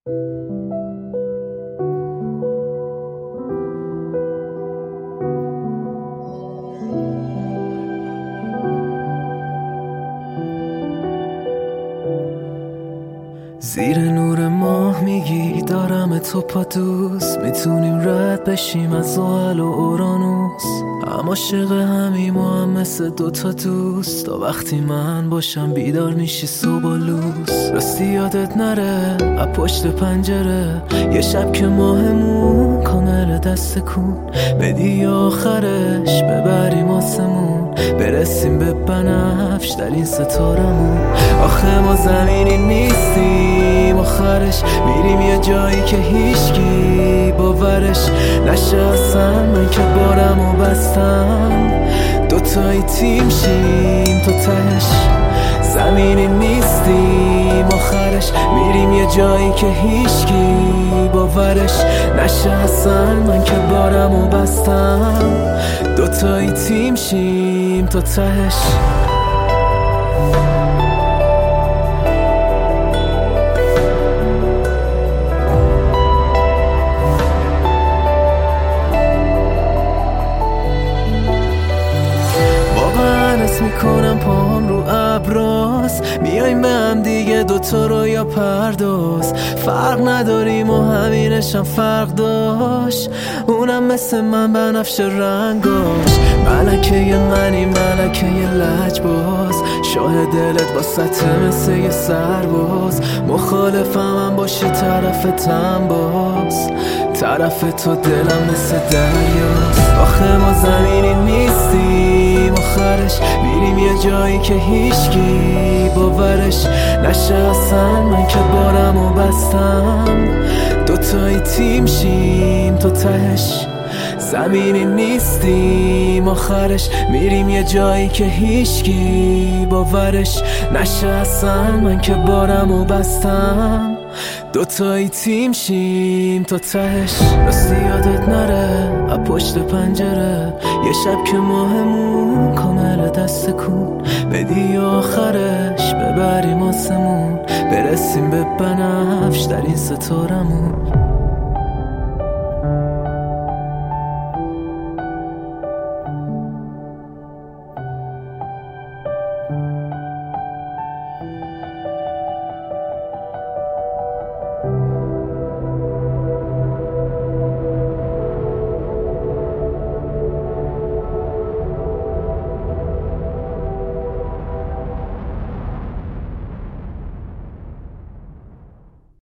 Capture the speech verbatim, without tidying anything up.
زیر نور ماه میگی دارم تو پا دوست، میتونیم رد بشیم از زحل و اورانوس. هم عاشق همیم و هم مثل دوتا دوست، تا وقتی من باشم بیدار میشی صبح و لوس. راستی یادت نره از پشت پنجره یه شب که ماهمون کامل دست کن بدی آخرش ببریم آسمون، برسیم به بنفش در این ستارمون. آخه ما زمینی نیستیم، آخرش میریم یه جایی که هیچکی باورش نشه اصلا. من که بارمو بستم دوتایی تیم شیم تو تهش. زمینی نیستیم، آخرش میریم یه جایی که هیچکی باورش نشه اصلا. من که بارمو بستم دوتایی تیم شیم تو تهش. میکنم پاهم رو ابراز، میایم به هم دیگه دوتا رو یا پرداز. فرق نداریم و همینش هم فرق داشت، اونم مثل من بنفش رنگاش. ملکه ی منی ملکه ی لجباز، شاه دلت واسطه مثل یه سرباز. مخالفم هم باشی طرفتم باز، طرف تو دلم مثل دریاست. آخه ما زمینی نیستیم، آخرش میریم یه جایی که هیچکی باورش نشه اصلا. من که بارمو بستم دوتایی تیم شیم تو تهش. زمینی نیستیم، آخرش میریم یه جایی که هیچکی باورش نشه اصلا. من که بارمو بستم دوتایی تیم شیم تا تهش. راستی یادت نره از پشت پنجره یه شب که ماهمون کامل دست کن بدی آخرش ببریم آسمون، برسیم به بنفش در این ستارمون.